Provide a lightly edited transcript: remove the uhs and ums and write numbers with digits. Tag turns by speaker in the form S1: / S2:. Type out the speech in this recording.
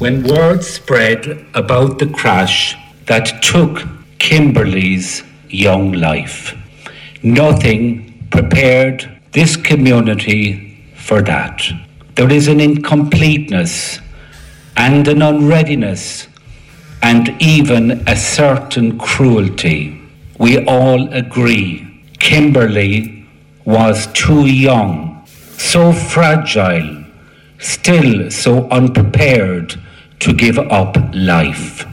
S1: When word spread about the crash that took Kimberly's young life, nothing prepared this community for that. There is an incompleteness and an unreadiness and even a certain cruelty. We all agree Kimberly was too young, so fragile, still so unprepared to give up life.